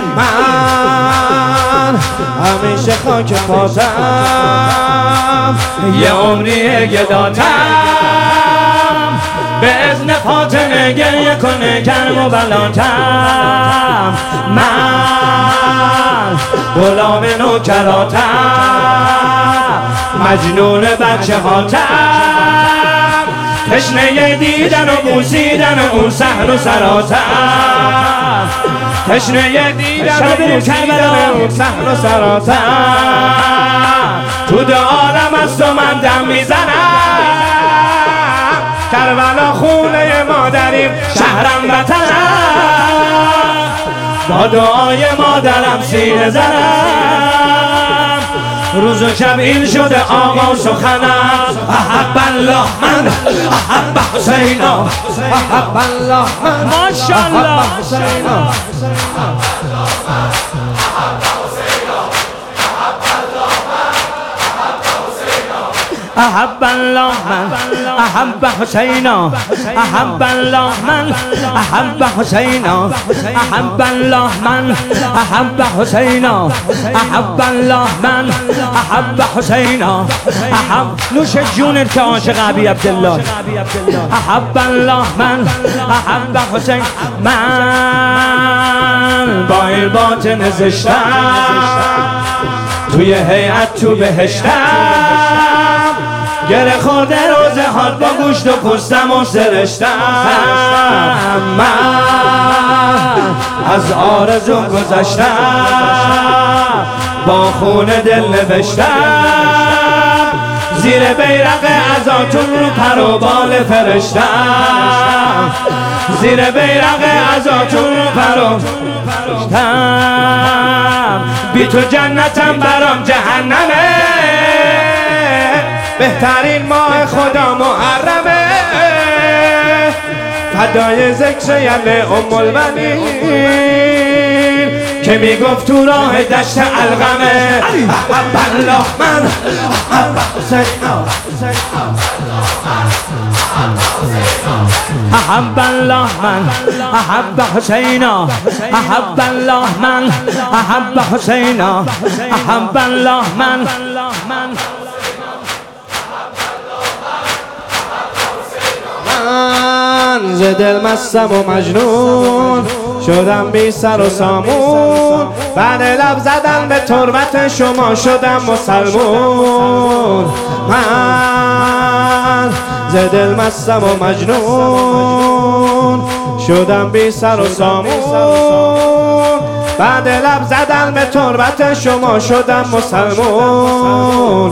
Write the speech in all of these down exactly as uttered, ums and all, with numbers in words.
من همیشه خاک پاتم یه عمریه گداتم به اذن فاطمه گریه کنه کرم و بلاتم من غلام نوکراتم مجنون بچه هاتم تشنه دیدن و بوسیدن اون صحن و سراتم تشنه دیدن و بوسیدن اون صحن و سراتم تو دو عالم است و من دم میزنم کربلا خونه مادریم شهرم وطنم با دعای مادرم سینه زنم روز و شب این شده آقا سخنم احب الله من احب حسینا احب الله من ماشاءالله احب الله من احب حسینا احب الله من احب حسینا احب الله من احب حسینا احب الله من احب حسینا احب نوش جونت که عاشق ابی عبدالله احب الله من احب حسین من با این باطن زشتم توی هیئت تو بهشتم گره خورده روزه هات با گوشت و پوستم و سرشتم من از آرزو گذشتم با خون دل نوشتم زیر بیرق عزاتون رو پر و بال فرشتم زیر بیرق عزاتون رو پر و فرشتم بی تو جنتم برام جهنمه بهترین ماه خدا محرمه فدای ذکر یله ام البنین که میگفت تو راه دشت القمه احب الله من احب حسینا احب الله من احب حسینا احب الله من احب حسینا احب الله من من ز دل مستم و مجنون شدم بی سر و سامون بعد لب زدن به تربت شما شدم مسلمون من ز دل مستم و مجنون شدم بی سر و سامون بعد لب زدن به تربت شما شدم مسلمون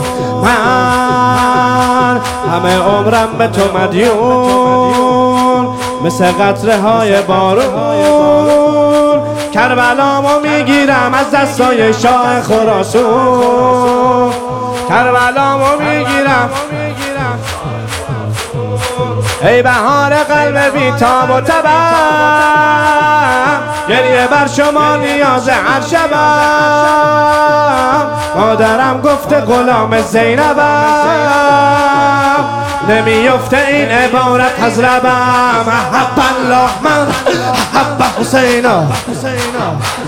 من همه عمرم به تو مدیون مثل قطره های بارون کربلامو میگیرم از دستای شاه خراسون کربلامو میگیرم ای بهار قلب بیتاب و تبم گریه بر شما نیاز هر شبم مادرم گفته غلام زینبم نمیفته این عبارت از لبم احب الله من احب حسینا